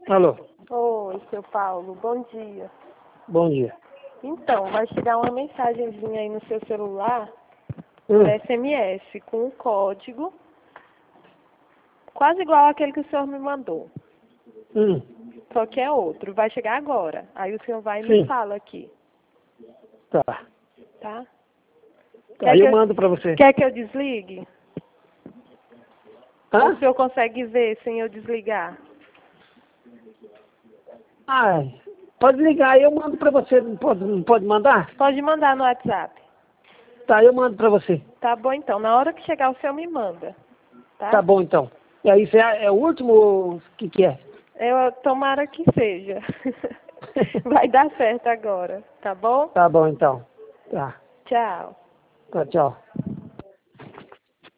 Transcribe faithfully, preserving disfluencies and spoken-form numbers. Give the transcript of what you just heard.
Alô? Oi, seu Paulo, bom dia. Bom dia. Então, vai chegar uma mensagenzinha aí no seu celular, Hum. por S M S, com um código, quase igual àquele que o senhor me mandou, Hum. só que é outro. Vai chegar agora. Aí o senhor vai e Sim. me fala aqui, Tá. tá? Tá, Quer que eu eu, mando pra você. quer que eu desligue? Ou Hã? o senhor consegue ver sem eu desligar? Ah, pode ligar, eu mando pra você. Não pode, não pode mandar? Pode mandar no WhatsApp. Tá, eu mando pra você. Tá bom então. Na hora que chegar o senhor me manda, tá? Tá bom, então. E aí, você é, é o último ou o que que é? Eu tomara que seja. Vai dar certo agora, tá bom? Tá bom, então. Tá. Tchau. Tá, tchau.